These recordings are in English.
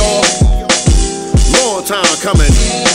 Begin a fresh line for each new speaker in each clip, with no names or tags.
y'all. Long time coming.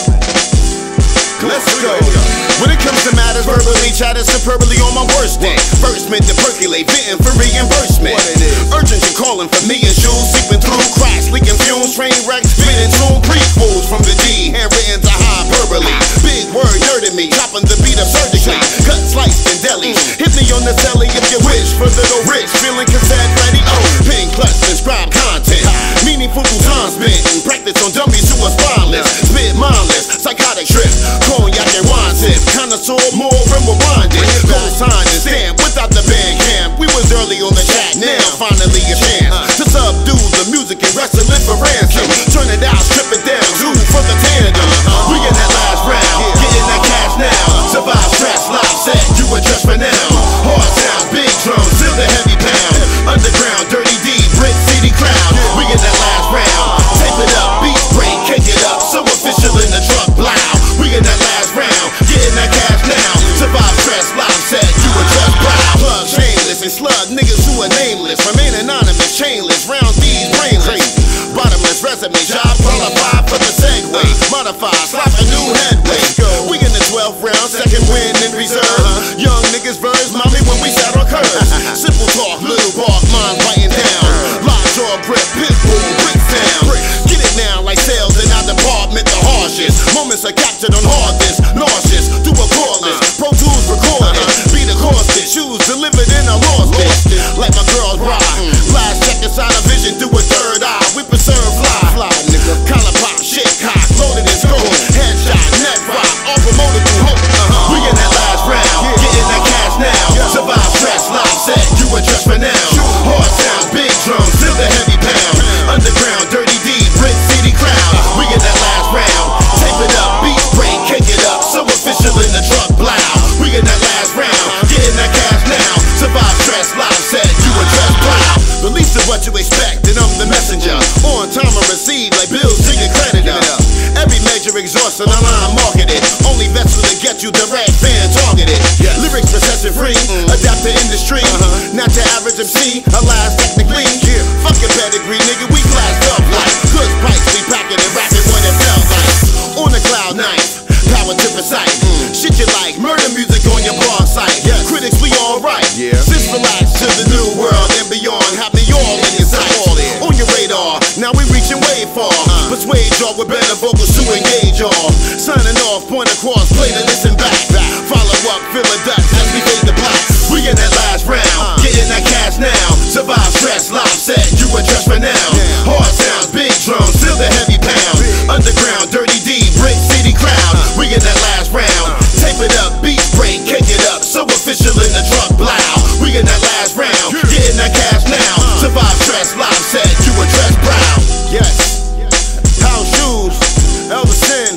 Let's go. When it comes to matters verbally, chatted superbly on my worst day. First meant to percolate, fitting for reimbursement. Urgent and calling for me and shoes, seeping through cracks, leaking fumes, train wrecks, spitting tune prequels from the D, handwritten to hyperbole. Big word dirty me, chopping the beat up surgically. Cut, sliced, and delis. Hit me on the telly if you wish for little rich, feeling cassette ready. Oh, pin clutch, inscribed content. Meaningful time spent and practice on dummies who are spineless. Spit mindless, psychotic trip. Cognac and wine tip, connoisseur more and rewinded. Co-signed and stamped without the band camp. We was early on the track, now finally a chance to subdue the music and wrestle it for ransom. Turn it out, strip it down, two for the tandem. We in that last round, getting that cash now. Survive stress, live set, you adjust for now. Hard sound, big drums, still the heavy pound. Underground, dirty D, Brit City crowd. We in that last round, tape it up, beat break, kick it up. So official in the truck, blow. We in that last round, getting that cash now. Survive stress, live set, you adjust brow. Plug shameless and slug niggas who are nameless. Remain anonymous, chainless, round these brainless. Bottomless resume, job qualified for the segue. Modified, slap a new headway. We in the 12th round, second win in reserve. Young niggas verse, mommy when we sat on curves. Simple talk, little bark, mind biting down. Lockjaw grip, pit bull, brick sound. Get it now like sales in our department, the harshest. Moments are captured on hard disk, nauseous, do a cordless. Pro Tools recorded, beat a corset, shoes delivered in a lost it. Like my girl's ride, flash check inside a vision through a third eye. We preserve fly, nigga. Collar pop, shit cock, loaded and scope. Headshot, neck rock, all promoted through hope. We in that last round, getting that cash now. Survive stress, live set, you adjust for now. Hard sound, big drums, still the heavy pound. Underground, dirty D, Brit City crowd. We in that last round, tape it up, beat break, kick it up. So official in the truck, blow. We in that last round, getting that cash now. Survive stress, live set, you adjust blow. The least of what you expect, and I'm the messenger. On time I receive like bills to your creditor. Every major exhaustion online marketed. Only vessel to get you direct fan targeted. Lyrics recession free, adapt to industry. Not your average MC, alive technically. Fuck your pedigree, nigga, we classed up like good pipes, we packing and rapping when it felt like. On the cloud nine, power to recite. Shit you like, murder music on your blog site. Critics, we alright. Since relax to the new world and beyond, have me all in your sight. On your radar, now we reaching way far. Persuade y'all with better vocals to engage y'all. Signing off, point across, play to listen back. Follow up, fill a dust as we fade the black. We in that last round, getting that cash now. Survive stress, live set, you adjust for now. Hard sounds, big drums, still the heavy pound. Underground, dirty D, Brit City crowd. We in that last round, tape it up, beat break, kick it up. So official in the truck, blow. We in that last round, getting that cash now. Survive stress, live set, you address brow. Yes, house shoes, Elvis.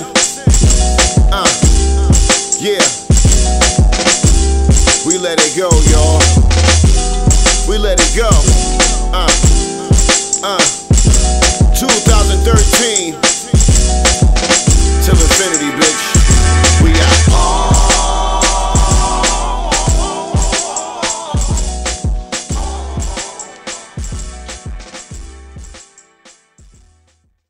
Yeah, we let it go, y'all. We let it go. 2013.